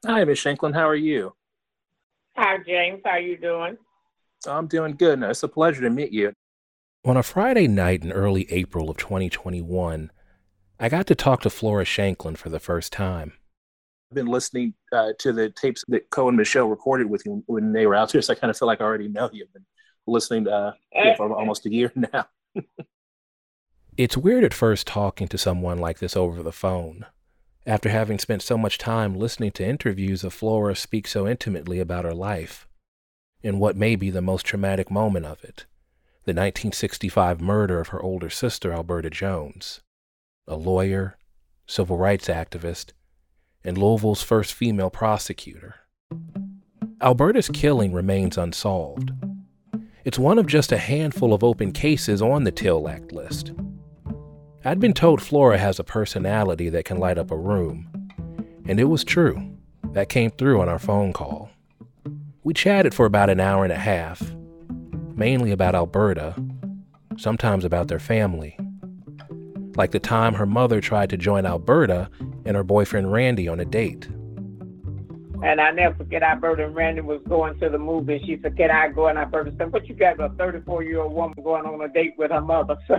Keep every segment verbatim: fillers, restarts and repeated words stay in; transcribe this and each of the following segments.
Hi, Miss Shanklin. How are you? Hi, James. How you doing? I'm doing good. No, it's a pleasure to meet you. On a Friday night in early April of twenty twenty-one, I got to talk to Flora Shanklin for the first time. I've been listening uh, to the tapes that Cohen and Michelle recorded with you when they were out here, so I kind of feel like I already know you. I've been listening uh, yeah, Eh, for almost a year now. It's weird at first talking to someone like this over the phone, after having spent so much time listening to interviews of Flora speak so intimately about her life, and what may be the most traumatic moment of it, the nineteen sixty-five murder of her older sister, Alberta Jones, a lawyer, civil rights activist, and Louisville's first female prosecutor. Alberta's killing remains unsolved. It's one of just a handful of open cases on the Till Act list. I'd been told Flora has a personality that can light up a room, and it was true. That came through on our phone call. We chatted for about an hour and a half, mainly about Alberta, sometimes about their family. Like the time her mother tried to join Alberta and her boyfriend Randy on a date. and I never forget Alberta and Randy was going to the movie. She said, "Can I go?" And Alberta said, "What you got, a thirty-four-year-old woman going on a date with her mother?" So,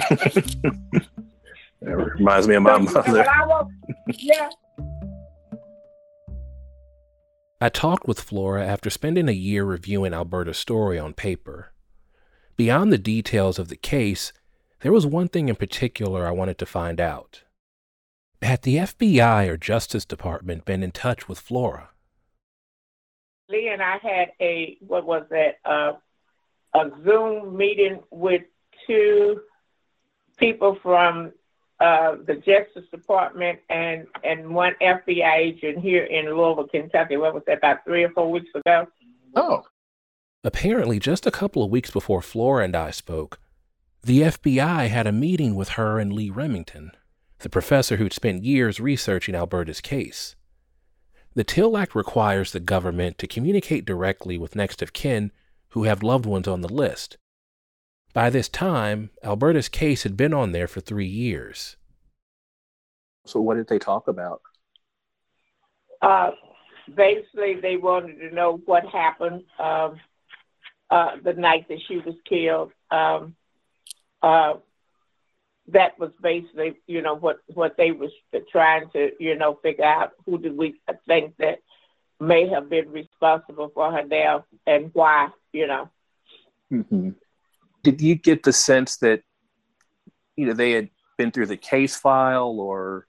That reminds me of my so mother. when I was, yeah. I talked with Flora after spending a year reviewing Alberta's story on paper. Beyond the details of the case, there was one thing in particular I wanted to find out. Had the F B I or Justice Department been in touch with Flora? Lee and I had a, what was that, uh, a Zoom meeting with two people from uh, the Justice Department and, and one F B I agent here in Louisville, Kentucky. What was that, about three or four weeks ago? Oh. Apparently, just a couple of weeks before Flora and I spoke, the F B I had a meeting with her and Lee Remington, the professor who'd spent years researching Alberta's case. The Till Act requires the government to communicate directly with next of kin who have loved ones on the list. By this time, Alberta's case had been on there for three years. So what did they talk about? Uh, basically, they wanted to know what happened um, uh, the night that she was killed. Um, uh, that was basically, you know, what, what they was trying to, you know, figure out who did we think that may have been responsible for her death and why, you know. Mm-hmm. Did you get the sense that, you know, they had been through the case file or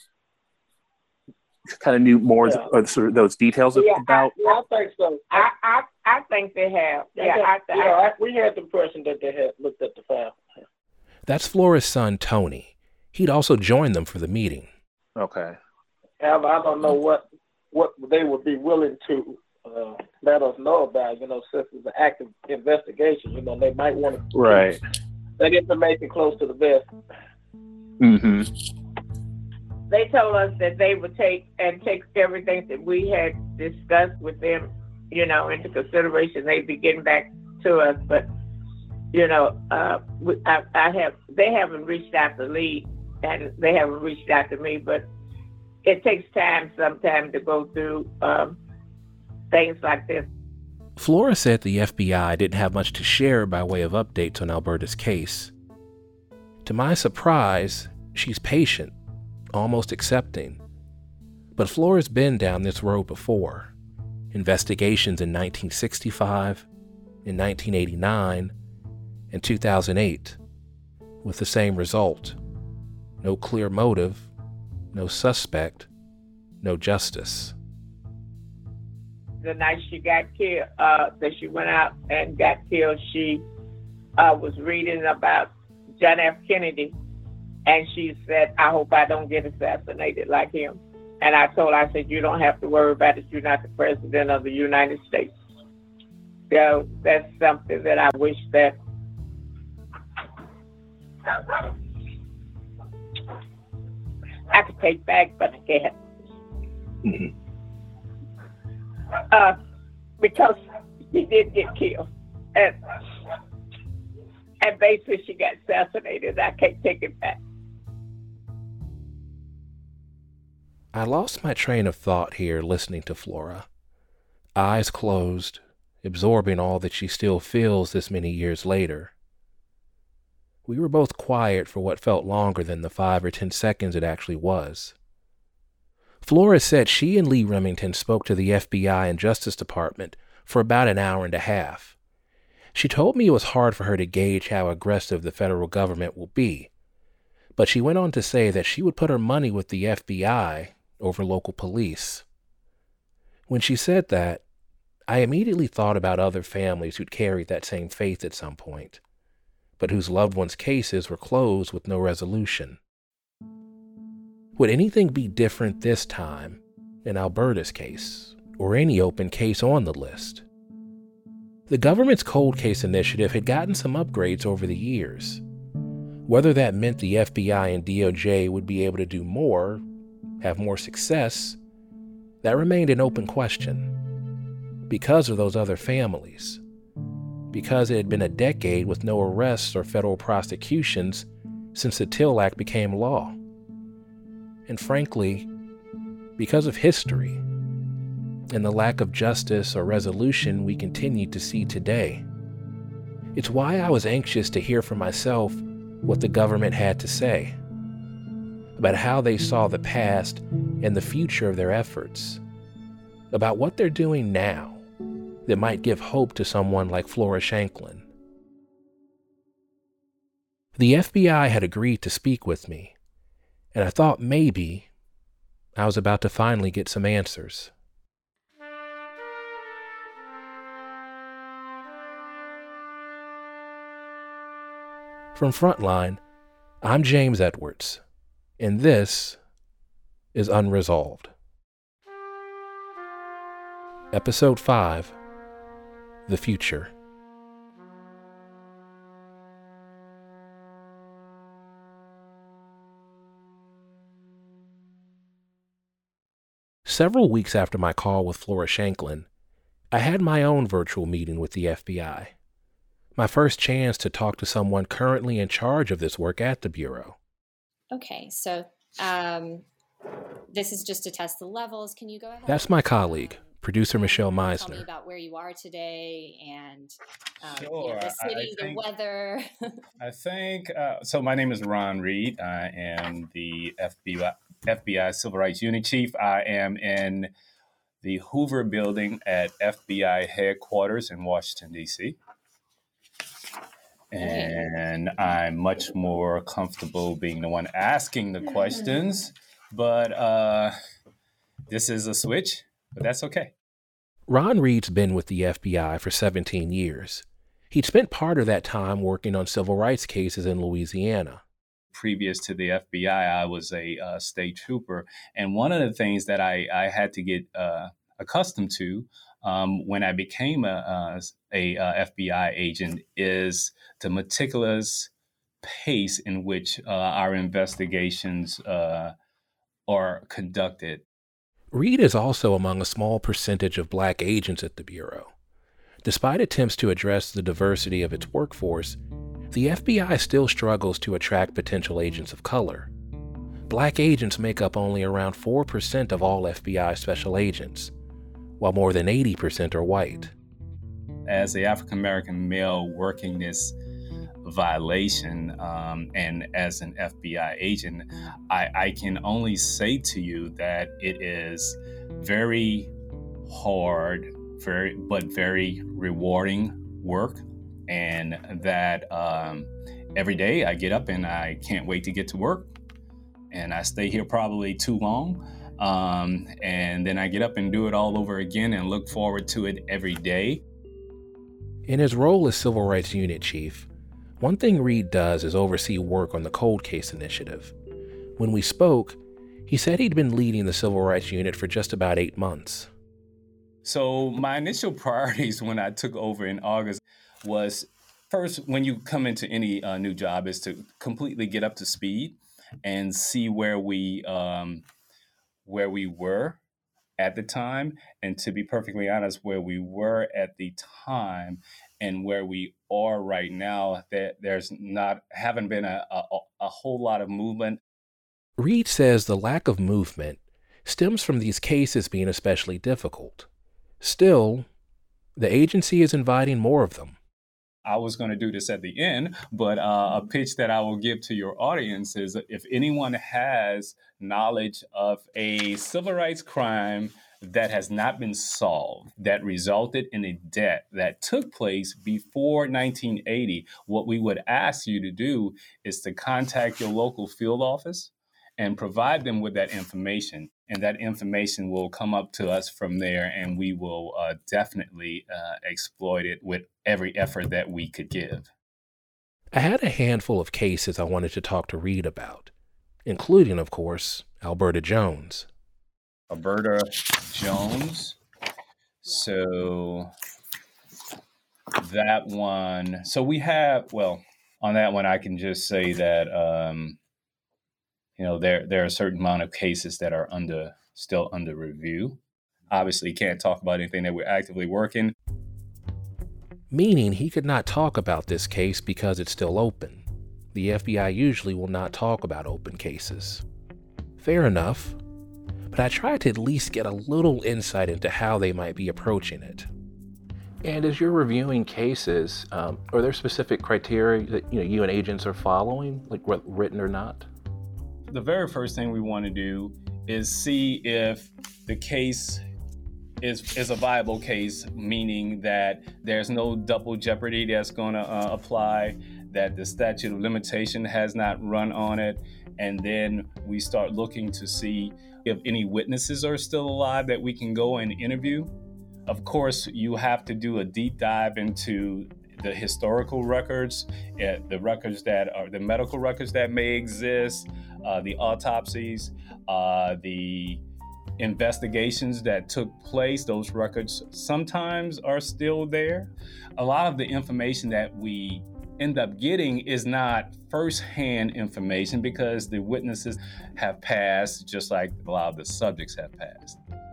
kind of knew more yeah. of sort of those details yeah, about? I, yeah, I think so. I, I, I think they have. Yeah, yeah, I, yeah I, we had the impression that they had looked at the file. That's Flora's son, Tony. He'd also joined them for the meeting. Okay. I, I don't know what what they would be willing to uh, let us know about, you know, since it's an active investigation. You know, they might want to right. keep that information close to the vest. Mm-hmm. They told us that they would take and take everything that we had discussed with them, you know, into consideration. They'd be getting back to us, but you know, uh, I, I have, they haven't reached out to Lee and they haven't reached out to me, but it takes time sometimes to go through um, things like this. Flora said the F B I didn't have much to share by way of updates on Alberta's case. To my surprise, she's patient, almost accepting. But Flora's been down this road before. Investigations in nineteen sixty-five, in nineteen eighty-nine, in two thousand eight, with the same result. No clear motive, no suspect, no justice. The night she got killed, uh, that she went out and got killed, she uh, was reading about John F. Kennedy, and she said, "I hope I don't get assassinated like him." And I told her, I said, "You don't have to worry about it. You're not the president of the United States." So that's something that I wish that I could take back, but I can't. Mm-hmm. Uh, because he did get killed. And, and basically she got assassinated. I can't take it back. I lost my train of thought here listening to Flora, eyes closed, absorbing all that she still feels this many years later. We were both quiet for what felt longer than the five or ten seconds it actually was. Flora said she and Lee Remington spoke to the F B I and Justice Department for about an hour and a half. She told me it was hard for her to gauge how aggressive the federal government will be, but she went on to say that she would put her money with the F B I over local police. When she said that, I immediately thought about other families who'd carried that same faith at some point, but whose loved ones' cases were closed with no resolution. Would anything be different this time in Alberta's case, or any open case on the list? The government's cold case initiative had gotten some upgrades over the years. Whether that meant the F B I and D O J would be able to do more, have more success, that remained an open question. Because of those other families. Because it had been a decade with no arrests or federal prosecutions since the Till Act became law. And frankly, because of history and the lack of justice or resolution we continue to see today. It's why I was anxious to hear for myself what the government had to say about how they saw the past and the future of their efforts, about what they're doing now that might give hope to someone like Flora Shanklin. The F B I had agreed to speak with me, and I thought maybe I was about to finally get some answers. From Frontline, I'm James Edwards, and this is Unresolved. Episode five, The Future. Several weeks after my call with Flora Shanklin, I had my own virtual meeting with the F B I. My first chance to talk to someone currently in charge of this work at the Bureau. Okay, so um, this is just to test the levels. Can you go ahead? That's my colleague, producer Michelle Meisner. Tell me about where you are today and um, Sure. you know, the city, I, I think, the weather. I think, uh, so my name is Ron Reed. I am the F B I, F B I Civil Rights Unit Chief. I am in the Hoover Building at F B I headquarters in Washington, D C And I'm much more comfortable being the one asking the questions, but uh, this is a switch, but that's okay. Ron Reed's been with the F B I for seventeen years. He'd spent part of that time working on civil rights cases in Louisiana. Previous to the F B I, I was a uh, state trooper. And one of the things that I, I had to get uh, accustomed to um, when I became a, a, a F B I agent is the meticulous pace in which uh, our investigations uh, are conducted. Reed is also among a small percentage of black agents at the Bureau. Despite attempts to address the diversity of its workforce, the F B I still struggles to attract potential agents of color. Black agents make up only around four percent of all F B I special agents, while more than eighty percent are white. As an African-American male working this violation um, and as an F B I agent, I, I can only say to you that it is very hard, very but very rewarding work, and that um, every day I get up and I can't wait to get to work, and I stay here probably too long, um, and then I get up and do it all over again and look forward to it every day. In his role as Civil Rights Unit Chief, one thing Reed does is oversee work on the Cold Case Initiative. When we spoke, he said he'd been leading the Civil Rights Unit for just about eight months. So my initial priorities when I took over in August was, first, when you come into any uh, new job, is to completely get up to speed and see where we um, where we were at the time, and to be perfectly honest, where we were at the time and where we are right now, that there's not haven't been a, a, a whole lot of movement. Reed says the lack of movement stems from these cases being especially difficult. Still, the agency is inviting more of them. I was going to do this at the end, but uh, a pitch that I will give to your audience is if anyone has knowledge of a civil rights crime that has not been solved, that resulted in a debt that took place before nineteen eighty, what we would ask you to do is to contact your local field office and provide them with that information. And that information will come up to us from there, and we will uh, definitely uh, exploit it with every effort that we could give. I had a handful of cases I wanted to talk to Reed about, including, of course, Alberta Jones. Alberta Jones. So that one, so we have, well, on that one, I can just say that, um, you know, there, there are a certain amount of cases that are under, still under review. Obviously, can't talk about anything that we're actively working. Meaning he could not talk about this case because it's still open. The F B I usually will not talk about open cases. Fair enough. But I tried to at least get a little insight into how they might be approaching it. And as you're reviewing cases, um, are there specific criteria that you know you and agents are following, like written or not? The very first thing we want to do is see if the case is is a viable case, meaning that there's no double jeopardy that's going to uh, apply, that the statute of limitation has not run on it, and then we start looking to see if any witnesses are still alive that we can go and interview. Of course, you have to do a deep dive into the historical records, uh, the records that are the medical records that may exist, uh, the autopsies, uh, the investigations that took place. Those records sometimes are still there. A lot of the information that we end up getting is not firsthand information because the witnesses have passed, just like a lot of the subjects have passed.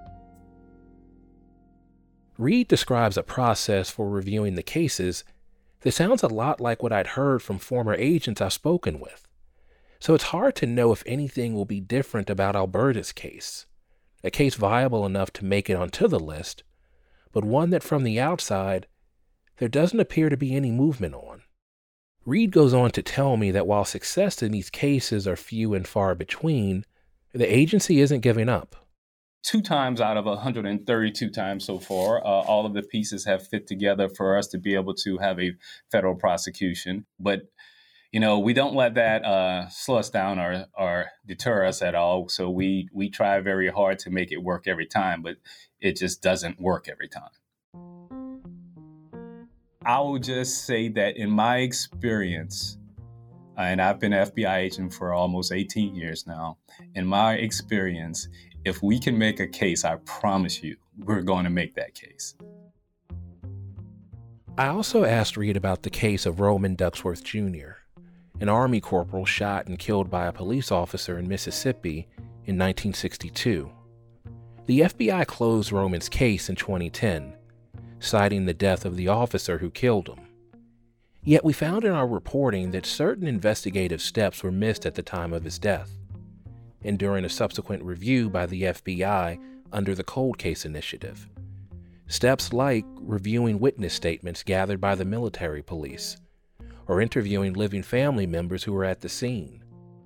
Reed describes a process for reviewing the cases that sounds a lot like what I'd heard from former agents I've spoken with. So it's hard to know if anything will be different about Alberta's case, a case viable enough to make it onto the list, but one that from the outside, there doesn't appear to be any movement on. Reed goes on to tell me that while success in these cases are few and far between, the agency isn't giving up. Two times out of one hundred thirty-two times so far, uh, all of the pieces have fit together for us to be able to have a federal prosecution. But, you know, we don't let that uh, slow us down or, or deter us at all. So we, we try very hard to make it work every time, but it just doesn't work every time. I will just say that in my experience, and I've been an F B I agent for almost eighteen years now, in my experience, if we can make a case, I promise you, we're going to make that case. I also asked Reed about the case of Roman Ducksworth Junior, an Army corporal shot and killed by a police officer in Mississippi in nineteen sixty-two. The F B I closed Roman's case in twenty ten, citing the death of the officer who killed him. Yet we found in our reporting that certain investigative steps were missed at the time of his death, and during a subsequent review by the F B I under the Cold Case Initiative. Steps like reviewing witness statements gathered by the military police, or interviewing living family members who were at the scene.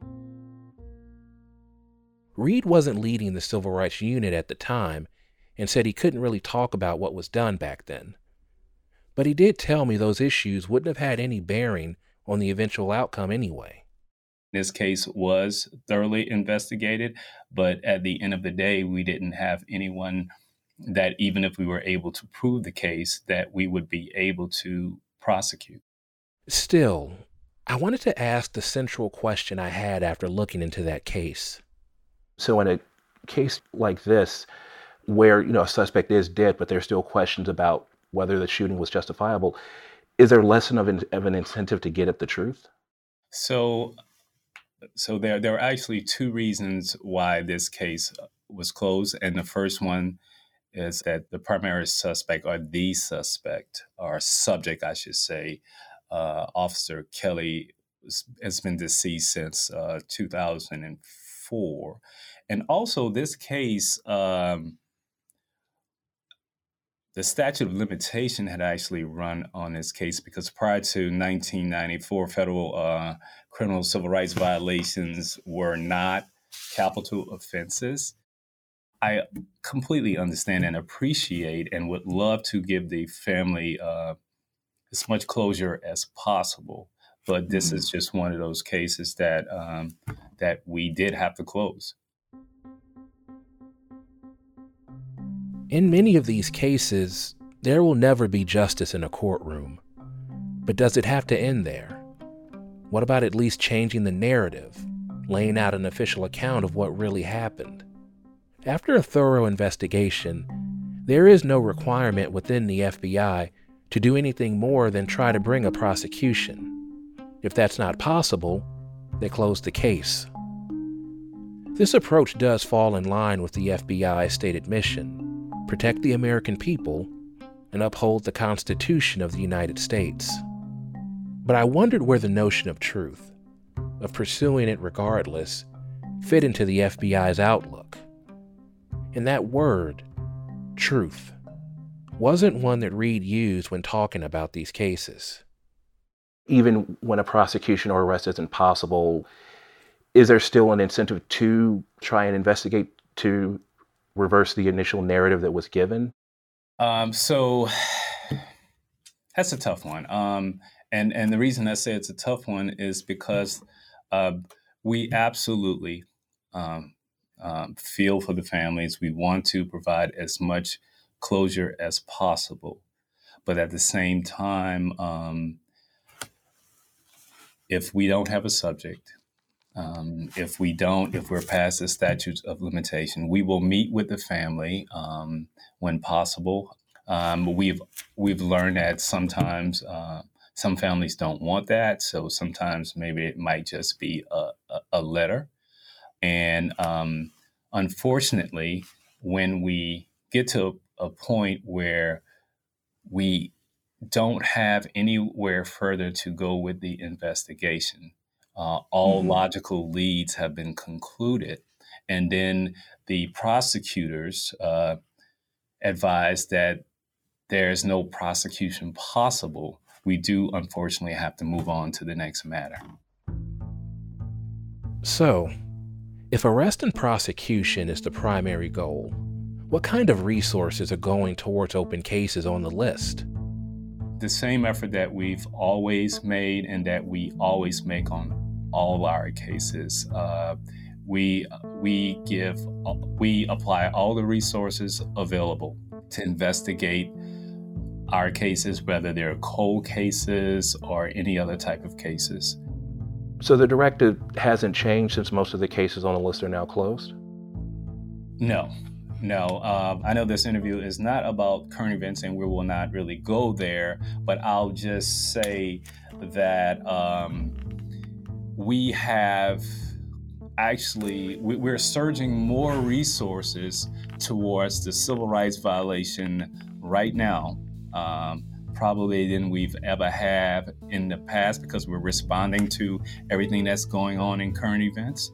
Reed wasn't leading the Civil Rights Unit at the time and said he couldn't really talk about what was done back then. But he did tell me those issues wouldn't have had any bearing on the eventual outcome anyway. This case was thoroughly investigated, but at the end of the day, we didn't have anyone that even if we were able to prove the case, that we would be able to prosecute. Still, I wanted to ask the central question I had after looking into that case. So in a case like this, where, you know, a suspect is dead, but there's still questions about whether the shooting was justifiable, is there less of an, of an incentive to get at the truth? So, so there, there are actually two reasons why this case was closed. And the first one is that the primary suspect, or the suspect, or subject, I should say, uh, Officer Kelly, has been deceased since uh, two thousand before. And also this case, um, the statute of limitation had actually run on this case because prior to nineteen ninety-four, federal uh, criminal civil rights violations were not capital offenses. I completely understand and appreciate and would love to give the family uh, as much closure as possible. But this mm-hmm. is just one of those cases that um, that we did have to close. In many of these cases, there will never be justice in a courtroom. But does it have to end there? What about at least changing the narrative, laying out an official account of what really happened? After a thorough investigation, there is no requirement within the F B I to do anything more than try to bring a prosecution. If that's not possible, they close the case. This approach does fall in line with the F B I's stated mission: protect the American people and uphold the Constitution of the United States. But I wondered where the notion of truth, of pursuing it regardless, fit into the F B I's outlook. And that word, truth, wasn't one that Reed used when talking about these cases. Even when a prosecution or arrest isn't possible, is there still an incentive to try and investigate to reverse the initial narrative that was given? Um, so that's a tough one. Um, and, and the reason I say it's a tough one is because uh, we absolutely um, um, feel for the families. We want to provide as much closure as possible. But at the same time, um, if we don't have a subject, Um, if we don't, if we're past the statute of limitation, we will meet with the family um, when possible. Um, we've we've learned that sometimes uh, some families don't want that, so sometimes maybe it might just be a, a, a letter. And um, unfortunately, when we get to a point where we don't have anywhere further to go with the investigation, Uh, all mm-hmm. logical leads have been concluded. And then the prosecutors uh, advised that there's no prosecution possible. We do, unfortunately, have to move on to the next matter. So, if arrest and prosecution is the primary goal, what kind of resources are going towards open cases on the list? The same effort that we've always made and that we always make on all our cases. Uh, we we give we apply all the resources available to investigate our cases, whether they're cold cases or any other type of cases. So the directive hasn't changed since most of the cases on the list are now closed? No, no. Uh, I know this interview is not about current events and we will not really go there, but I'll just say that um, we have actually, we're surging more resources towards the civil rights violation right now, um, probably than we've ever had in the past because we're responding to everything that's going on in current events.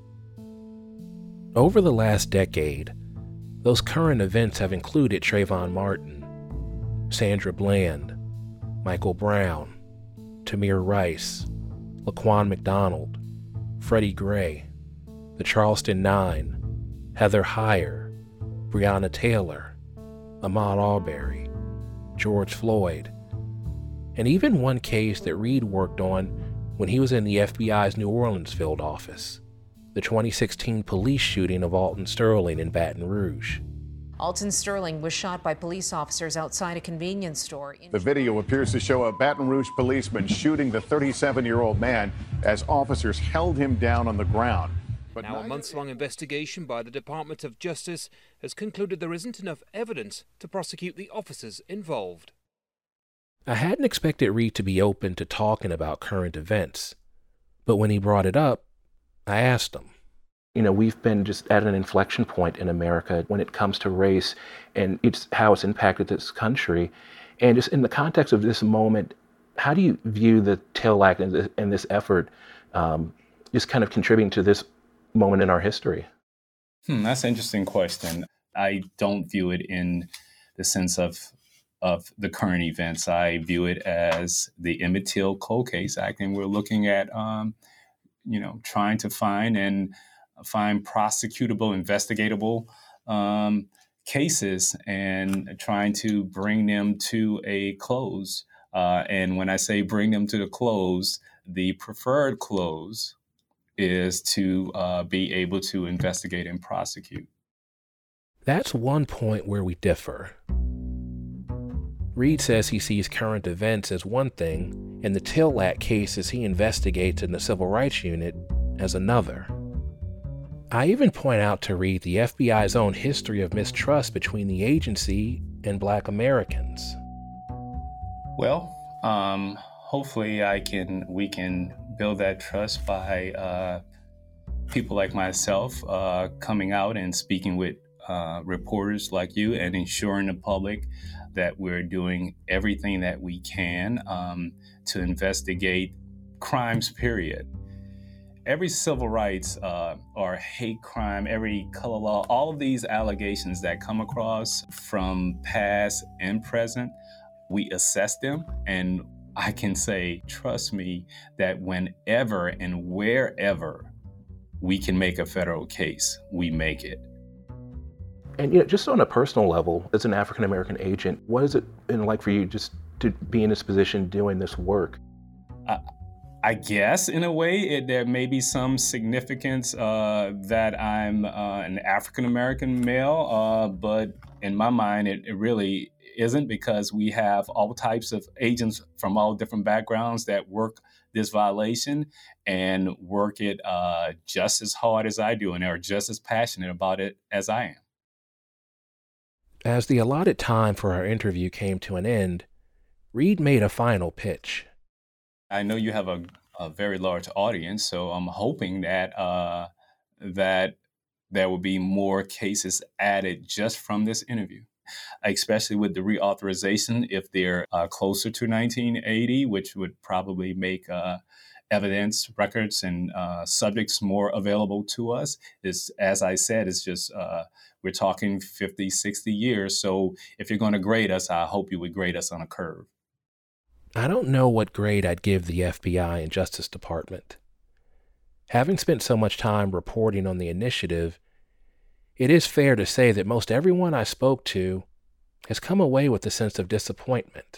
Over the last decade, those current events have included Trayvon Martin, Sandra Bland, Michael Brown, Tamir Rice, Laquan McDonald, Freddie Gray, the Charleston Nine, Heather Heyer, Breonna Taylor, Ahmaud Arbery, George Floyd, and even one case that Reed worked on when he was in the F B I's New Orleans field office, the twenty sixteen police shooting of Alton Sterling in Baton Rouge. Alton Sterling was shot by police officers outside a convenience store. The video appears to show a Baton Rouge policeman shooting the thirty-seven-year-old man as officers held him down on the ground. But now a months-long investigation by the Department of Justice has concluded there isn't enough evidence to prosecute the officers involved. I hadn't expected Reed to be open to talking about current events, but when he brought it up, I asked him. You know, we've been just at an inflection point in America when it comes to race and it's how it's impacted this country. And just in the context of this moment, how do you view the Till Act and, and this effort um, just kind of contributing to this moment in our history? Hmm, that's an interesting question. I don't view it in the sense of of the current events. I view it as the Emmett Till cold case act, and we're looking at, um, you know, trying to find and find prosecutable, investigatable um, cases and trying to bring them to a close. Uh, and when I say bring them to the close, the preferred close is to uh, be able to investigate and prosecute. That's one point where we differ. Reed says he sees current events as one thing, and the Till Act cases he investigates in the Civil Rights Unit as another. I even point out to Reed the F B I's own history of mistrust between the agency and Black Americans. Well, um, hopefully I can we can build that trust by uh, people like myself uh, coming out and speaking with uh, reporters like you and ensuring the public that we're doing everything that we can um, to investigate crimes, period. Every civil rights uh, or hate crime, every color law, all of these allegations that come across from past and present, we assess them. And I can say, trust me, that whenever and wherever we can make a federal case, we make it. And you know, just on a personal level, as an African-American agent, what is it been like for you just to be in this position doing this work? Uh, I guess in a way it, there may be some significance uh, that I'm uh, an African-American male, uh, but in my mind it, it really isn't, because we have all types of agents from all different backgrounds that work this violation and work it uh, just as hard as I do and are just as passionate about it as I am. As the allotted time for our interview came to an end, Reed made a final pitch. I know you have a, a very large audience, so I'm hoping that uh, that there will be more cases added just from this interview, especially with the reauthorization if they're uh, closer to nineteen eighty, which would probably make uh, evidence, records, and uh, subjects more available to us. Is, as I said, it's just uh, we're talking fifty, sixty years. So if you're going to grade us, I hope you would grade us on a curve. I don't know what grade I'd give the F B I and Justice Department. Having spent so much time reporting on the initiative, it is fair to say that most everyone I spoke to has come away with a sense of disappointment.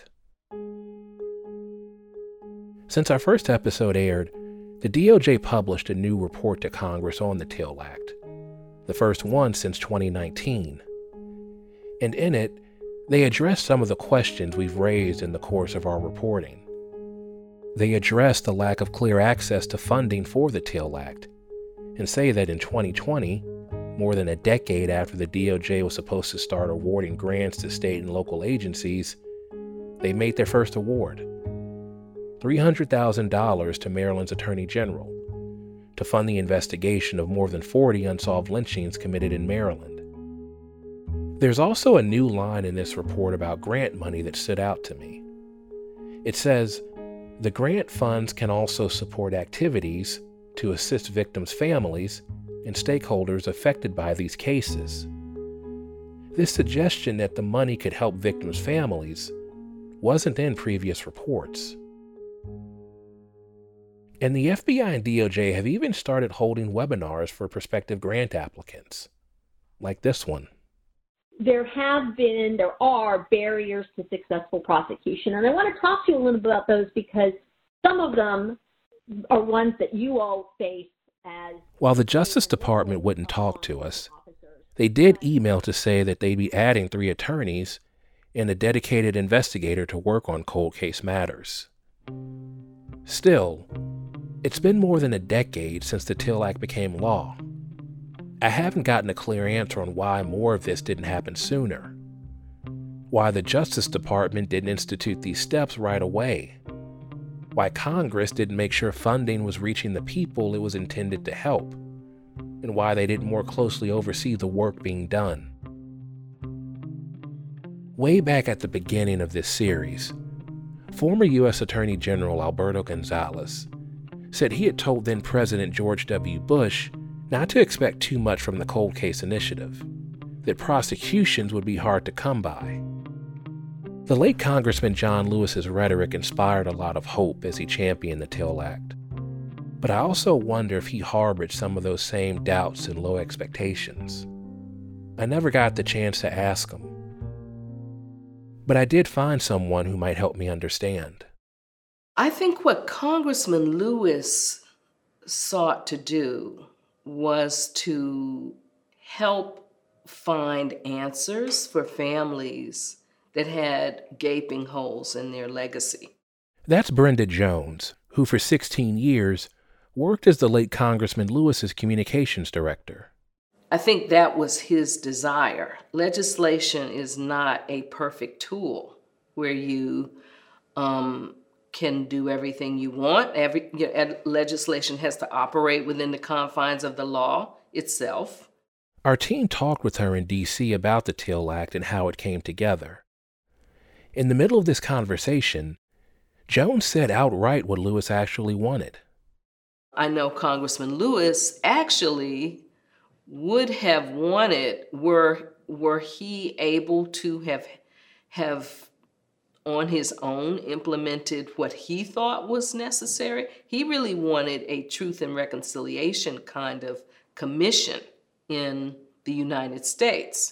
Since our first episode aired, the D O J published a new report to Congress on the Till Act, the first one since twenty nineteen. And in it, they address some of the questions we've raised in the course of our reporting. They address the lack of clear access to funding for the Till Act and say that in twenty twenty, more than a decade after the D O J was supposed to start awarding grants to state and local agencies, they made their first award, three hundred thousand dollars to Maryland's Attorney General to fund the investigation of more than forty unsolved lynchings committed in Maryland. There's also a new line in this report about grant money that stood out to me. It says, the grant funds can also support activities to assist victims' families and stakeholders affected by these cases. This suggestion that the money could help victims' families wasn't in previous reports. And the F B I and D O J have even started holding webinars for prospective grant applicants, like this one. There have been, there are barriers to successful prosecution. And I want to talk to you a little bit about those because some of them are ones that you all face as... While the Justice Department wouldn't talk to us, they did email to say that they'd be adding three attorneys and a dedicated investigator to work on cold case matters. Still, it's been more than a decade since the Till Act became law. I haven't gotten a clear answer on why more of this didn't happen sooner, why the Justice Department didn't institute these steps right away, why Congress didn't make sure funding was reaching the people it was intended to help, and why they didn't more closely oversee the work being done. Way back at the beginning of this series, former U S Attorney General Alberto Gonzales said he had told then President George W. Bush not to expect too much from the Cold Case Initiative, that prosecutions would be hard to come by. The late Congressman John Lewis's rhetoric inspired a lot of hope as he championed the Till Act. But I also wonder if he harbored some of those same doubts and low expectations. I never got the chance to ask him. But I did find someone who might help me understand. I think what Congressman Lewis sought to do was to help find answers for families that had gaping holes in their legacy. That's Brenda Jones, who for sixteen years worked as the late Congressman Lewis's communications director. I think that was his desire. Legislation is not a perfect tool where you um, can do everything you want. Every you know, legislation has to operate within the confines of the law itself. Our team talked with her in D C about the Till Act and how it came together. In the middle of this conversation, Jones said outright what Lewis actually wanted. I know Congressman Lewis actually would have wanted, were were he able to have have on his own implemented what he thought was necessary, he really wanted a Truth and Reconciliation kind of commission in the United States.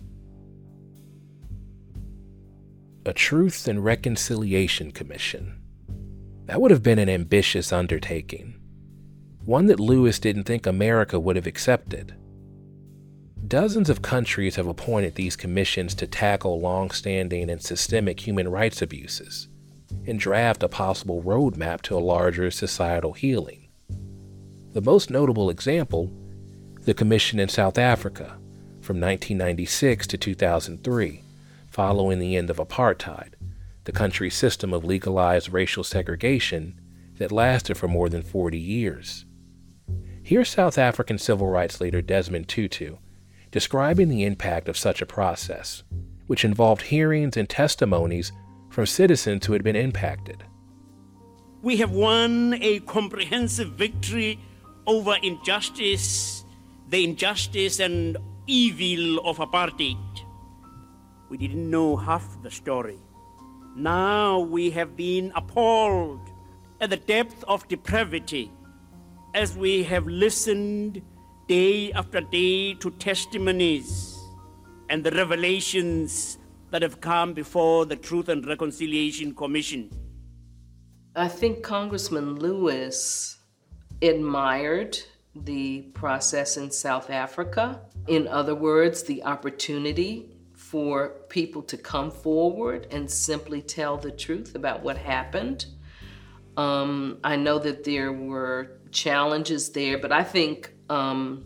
A Truth and Reconciliation Commission. That would have been an ambitious undertaking, one that Lewis didn't think America would have accepted. Dozens of countries have appointed these commissions to tackle long-standing and systemic human rights abuses and draft a possible roadmap to a larger societal healing. The most notable example, the commission in South Africa from nineteen ninety-six to two thousand three, following the end of apartheid, the country's system of legalized racial segregation that lasted for more than forty years. Here's South African civil rights leader Desmond Tutu describing the impact of such a process, which involved hearings and testimonies from citizens who had been impacted. We have won a comprehensive victory over injustice, the injustice and evil of apartheid. We didn't know half the story. Now we have been appalled at the depth of depravity as we have listened day after day to testimonies and the revelations that have come before the Truth and Reconciliation Commission. I think Congressman Lewis admired the process in South Africa. In other words, the opportunity for people to come forward and simply tell the truth about what happened. Um, I know that there were challenges there, but I think um,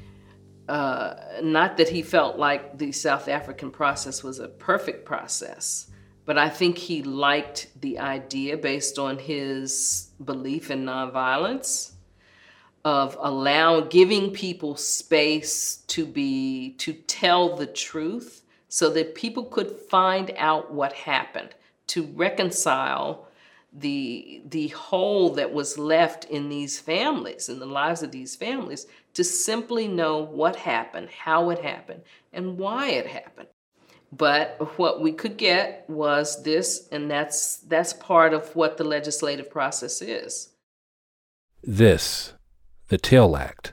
uh, not that he felt like the South African process was a perfect process, but I think he liked the idea based on his belief in nonviolence of allowing, giving people space to be, to tell the truth so that people could find out what happened, to reconcile the the hole that was left in these families, in the lives of these families, to simply know what happened, how it happened, and why it happened. But what we could get was this, and that's that's part of what the legislative process is. This, the Till Act.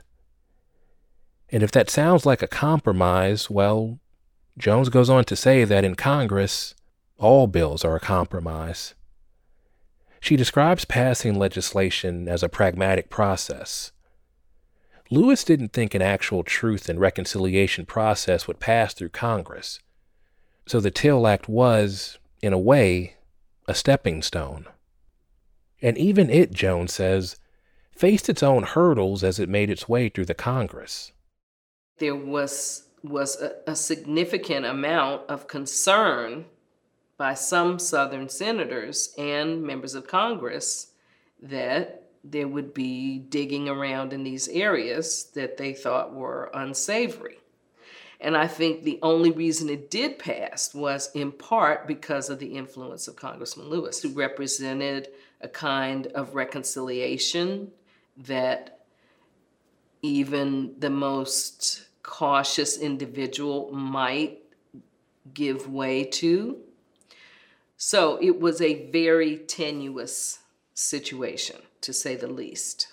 And if that sounds like a compromise, well, Jones goes on to say that in Congress, all bills are a compromise. She describes passing legislation as a pragmatic process. Lewis didn't think an actual Truth and Reconciliation process would pass through Congress, so the Till Act was, in a way, a stepping stone. And even it, Jones says, faced its own hurdles as it made its way through the Congress. There was, was a, a significant amount of concern by some Southern senators and members of Congress that there would be digging around in these areas that they thought were unsavory. And I think the only reason it did pass was in part because of the influence of Congressman Lewis, who represented a kind of reconciliation that even the most cautious individual might give way to. So it was a very tenuous situation, to say the least.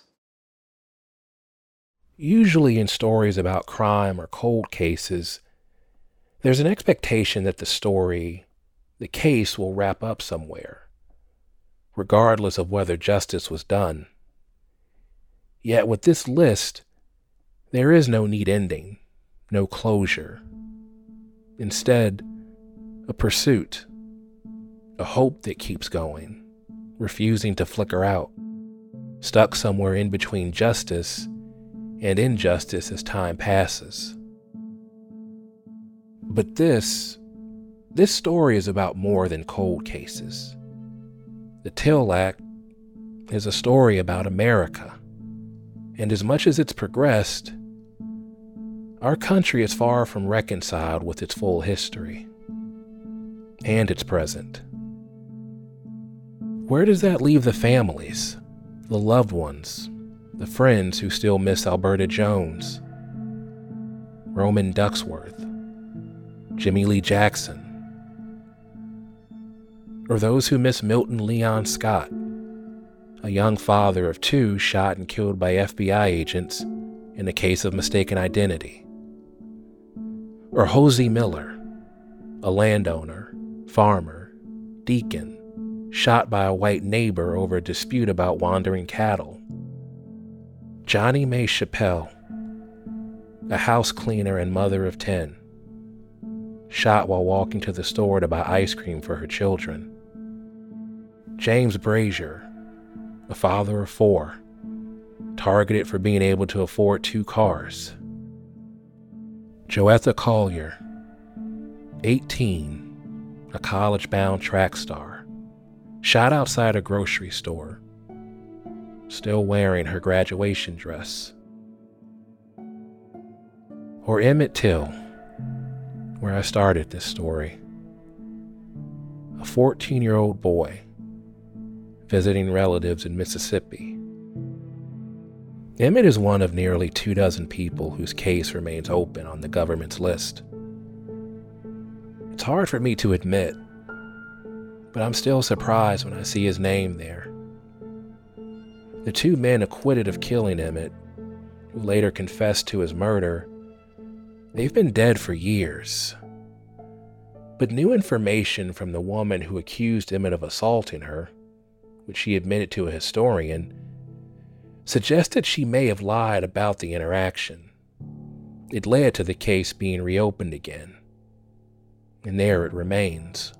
Usually in stories about crime or cold cases, there's an expectation that the story, the case, will wrap up somewhere, regardless of whether justice was done. Yet with this list, there is no neat ending, no closure. Instead, a pursuit, a hope that keeps going, refusing to flicker out, stuck somewhere in between justice and injustice as time passes. But this, this story is about more than cold cases. The Till Act is a story about America. And as much as it's progressed, our country is far from reconciled with its full history and its present. Where does that leave the families, the loved ones, the friends who still miss Alberta Jones, Roman Ducksworth, Jimmy Lee Jackson, or those who miss Milton Leon Scott, a young father of two shot and killed by F B I agents in a case of mistaken identity? Or Hosea Miller, a landowner, farmer, deacon, shot by a white neighbor over a dispute about wandering cattle? Johnny Mae Chappelle, a house cleaner and mother of ten, shot while walking to the store to buy ice cream for her children. James Brazier, a father of four, targeted for being able to afford two cars. Joetta Collier, eighteen, a college-bound track star, shot outside a grocery store, still wearing her graduation dress. Or Emmett Till, where I started this story, a fourteen-year-old boy visiting relatives in Mississippi. Emmett is one of nearly two dozen people whose case remains open on the government's list. It's hard for me to admit, but I'm still surprised when I see his name there. The two men acquitted of killing Emmett, who later confessed to his murder, they've been dead for years. But new information from the woman who accused Emmett of assaulting her, which she admitted to a historian, suggested she may have lied about the interaction. It led to the case being reopened again, and there it remains.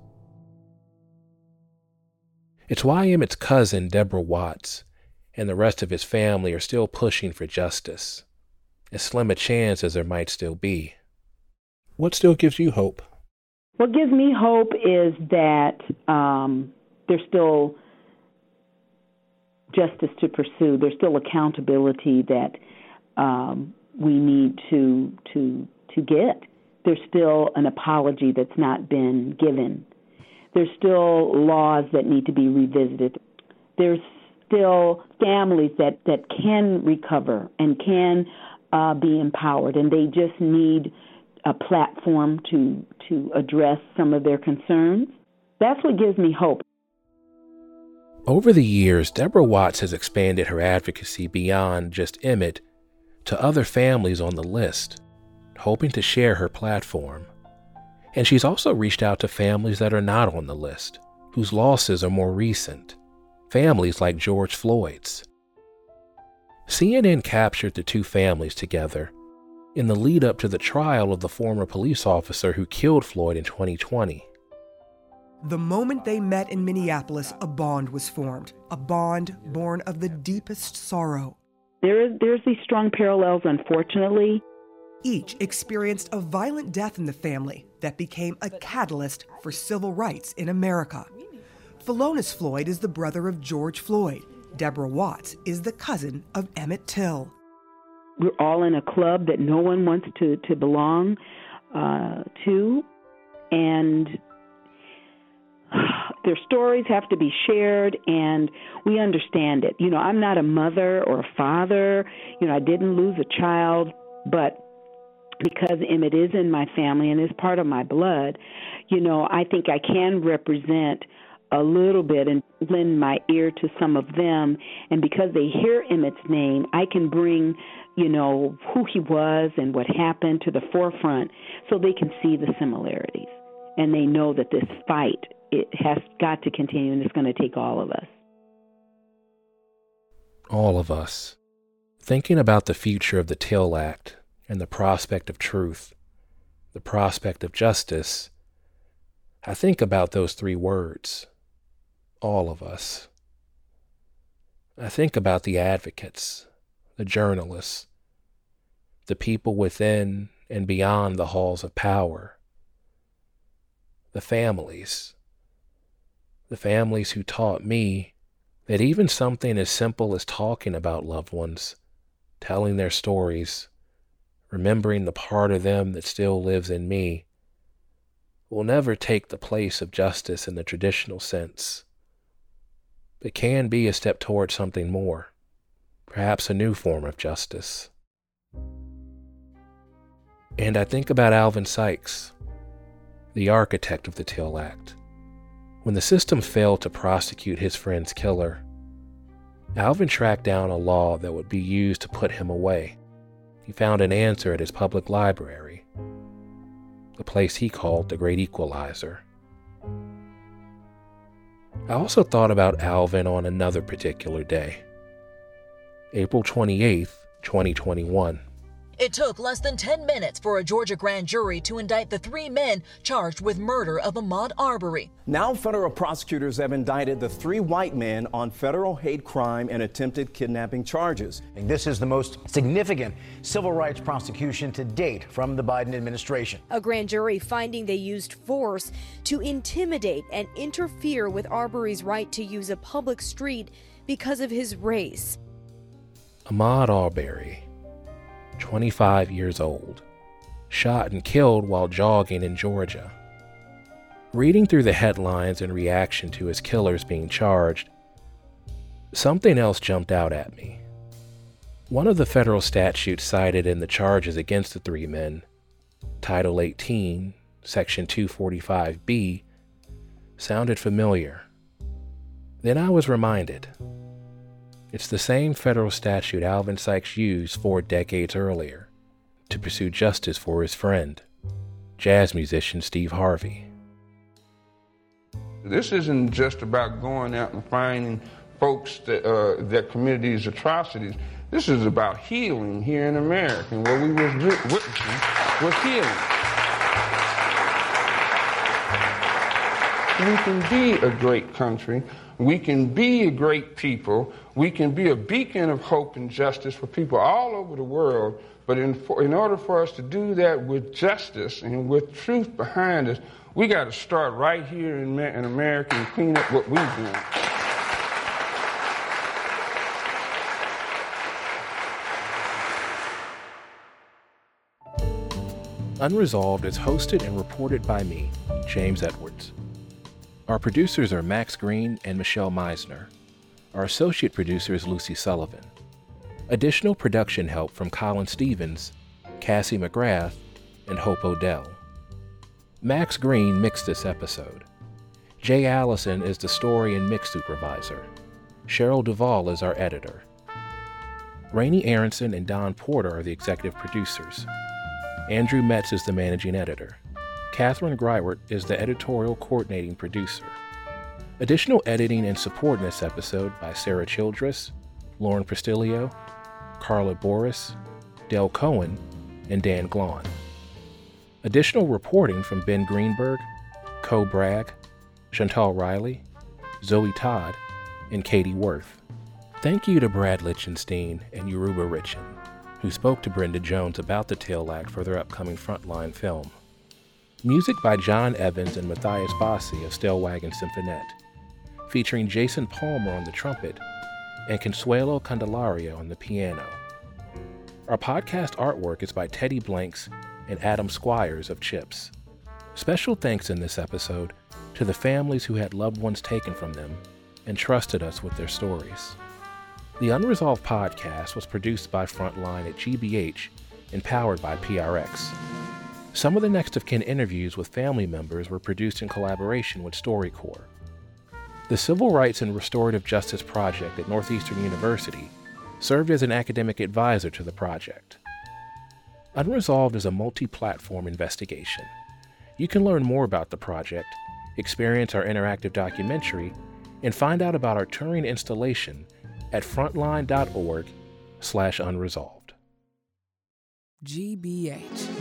It's why Emmett's cousin, Deborah Watts, and the rest of his family are still pushing for justice, as slim a chance as there might still be. What still gives you hope? What gives me hope is that um, there's still justice to pursue. There's still accountability that um, we need to to to get. There's still an apology that's not been given. There's still laws that need to be revisited. There's still families that, that can recover and can uh, be empowered, and they just need a platform to to address some of their concerns. That's what gives me hope. Over the years, Deborah Watts has expanded her advocacy beyond just Emmett to other families on the list, hoping to share her platform. And she's also reached out to families that are not on the list, whose losses are more recent, families like George Floyd's. C N N captured the two families together in the lead up to the trial of the former police officer who killed Floyd in twenty twenty. The moment they met in Minneapolis, a bond was formed, a bond born of the deepest sorrow. There is, there's these strong parallels, unfortunately. Each experienced a violent death in the family that became a catalyst for civil rights in America. Philonise Floyd is the brother of George Floyd. Deborah Watts is the cousin of Emmett Till. We're all in a club that no one wants to, to belong uh, to, and Their stories have to be shared, and we understand it. You know, I'm not a mother or a father. You know, I didn't lose a child, but because Emmett is in my family and is part of my blood, you know, I think I can represent a little bit and lend my ear to some of them. And because they hear Emmett's name, I can bring, you know, who he was and what happened to the forefront so they can see the similarities. And they know that this fight, it has got to continue, and it's going to take all of us. All of us. Thinking about the future of the Till Act and the prospect of truth, the prospect of justice, I think about those three words, all of us. I think about the advocates, the journalists, the people within and beyond the halls of power, the families, the families who taught me that even something as simple as talking about loved ones, telling their stories, remembering the part of them that still lives in me, will never take the place of justice in the traditional sense, but can be a step towards something more, perhaps a new form of justice. And I think about Alvin Sykes, the architect of the Till Act. When the system failed to prosecute his friend's killer, Alvin tracked down a law that would be used to put him away. He found an answer at his public library, the place he called the Great Equalizer. I also thought about Alvin on another particular day, April twenty-eighth, twenty twenty-one. It took less than ten minutes for a Georgia grand jury to indict the three men charged with murder of Ahmaud Arbery. Now federal prosecutors have indicted the three white men on federal hate crime and attempted kidnapping charges. And this is the most significant civil rights prosecution to date from the Biden administration. A grand jury finding they used force to intimidate and interfere with Arbery's right to use a public street because of his race. Ahmaud Arbery, twenty-five years old, shot and killed while jogging in Georgia. Reading through the headlines in reaction to his killers being charged, something else jumped out at me. One of the federal statutes cited in the charges against the three men, Title eighteen, Section two forty-five B, sounded familiar. Then I was reminded. It's the same federal statute Alvin Sykes used four decades earlier to pursue justice for his friend, jazz musician Steve Harvey. This isn't just about going out and finding folks that, uh, that committed these atrocities. This is about healing here in America, and what we was witnessing was healing. We can be a great country. We can be a great people. We can be a beacon of hope and justice for people all over the world. But in, for, in order for us to do that with justice and with truth behind us, we got to start right here in, in America and clean up what we've done. Unresolved is hosted and reported by me, James Edwards. Our producers are Max Green and Michelle Meisner. Our associate producer is Lucy Sullivan. Additional production help from Colin Stevens, Cassie McGrath, and Hope Odell. Max Green mixed this episode. Jay Allison is the story and mix supervisor. Cheryl Duvall is our editor. Rainey Aronson and Don Porter are the executive producers. Andrew Metz is the managing editor. Catherine Greiwert is the editorial coordinating producer. Additional editing and support in this episode by Sarah Childress, Lauren Prestilio, Carla Boris, Del Cohen, and Dan Glahn. Additional reporting from Ben Greenberg, Co Bragg, Chantal Riley, Zoe Todd, and Katie Worth. Thank you to Brad Lichtenstein and Yoruba Richin, who spoke to Brenda Jones about the Till Act for their upcoming Frontline film. Music by John Evans and Matthias Bossi of Stellwagen Symphonette, featuring Jason Palmer on the trumpet and Consuelo Candelaria on the piano. Our podcast artwork is by Teddy Blanks and Adam Squires of Chips. Special thanks in this episode to the families who had loved ones taken from them and trusted us with their stories. The Unresolved podcast was produced by Frontline at G B H and powered by P R X. Some of the Next of Kin interviews with family members were produced in collaboration with StoryCorps. The Civil Rights and Restorative Justice Project at Northeastern University served as an academic advisor to the project. Unresolved is a multi-platform investigation. You can learn more about the project, experience our interactive documentary, and find out about our touring installation at frontline dot org slash unresolved. G B H.